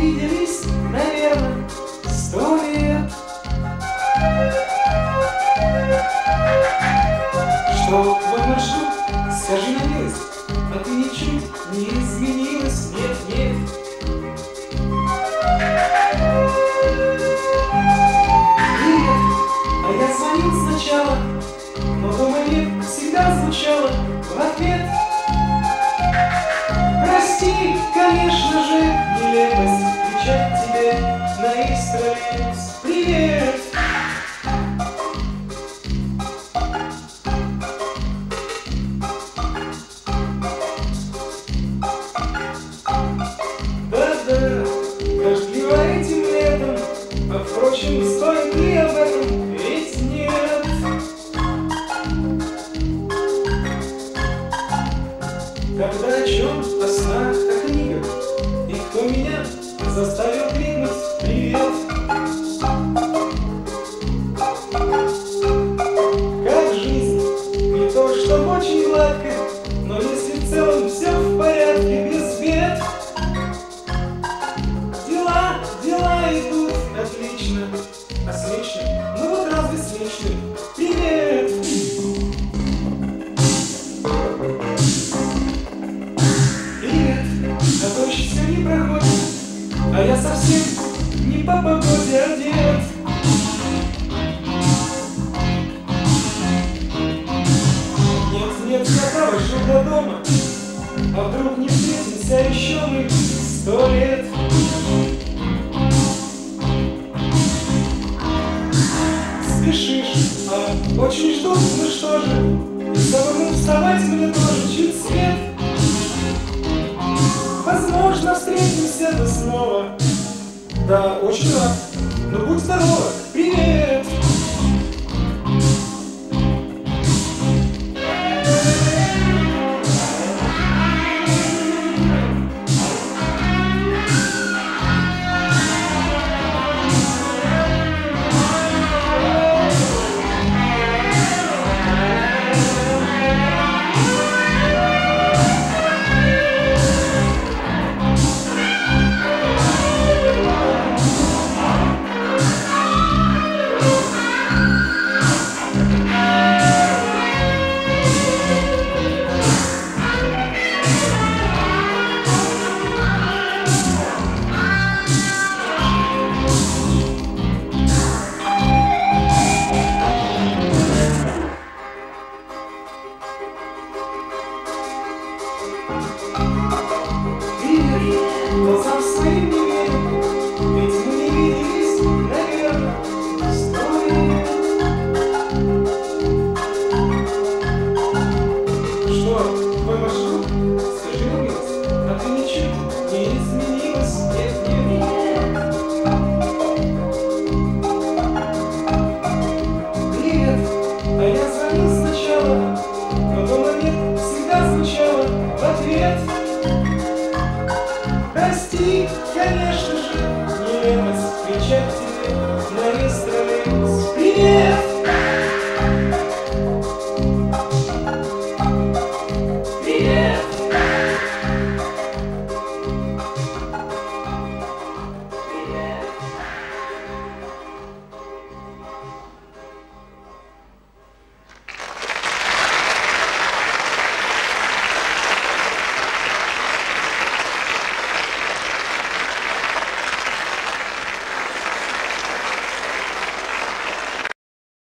виделись, наверное, 100 лет. Что твой маршрут, скажи на милость, а ты ничуть не изменилась, нет, нет. Привет, а я звонил сначала, но дома нет, всегда звучало в ответ. Прости, конечно же, нелепость кричать тебе на весь троллейбус привет. Да-да, дождливо этим летом, а впрочем, стоит ли об этом, ведь нет. Когда о чем, о снах, о книгах, и кто меня заставил крикнуть привет. Как жизнь, не то что очень гладко, но если в целом все в порядке, без бед. Дела идут отлично, а с личным, ну вот разве с личным, привет. А дождь все не проходит, а я совсем не по погоде одет. Нет, я дошел до дома, а вдруг не встретимся еще мы 100 лет. Спешишь, а очень жду, ну что же, и самому вставать мне тоже чуть свет. Возможно, встретимся да снова. Да, очень рад. Ну будь здорова. Привет! Глазам своим не верю, ведь мы не виделись, наверное, 100 лет. Что, твой маршрут, скажи на милость, а ты ничуть не изменилась, нет, нет. Привет, а я звонил сначала, но дома нет, всегда звучало в ответ. Прости, конечно же, нелепость кричать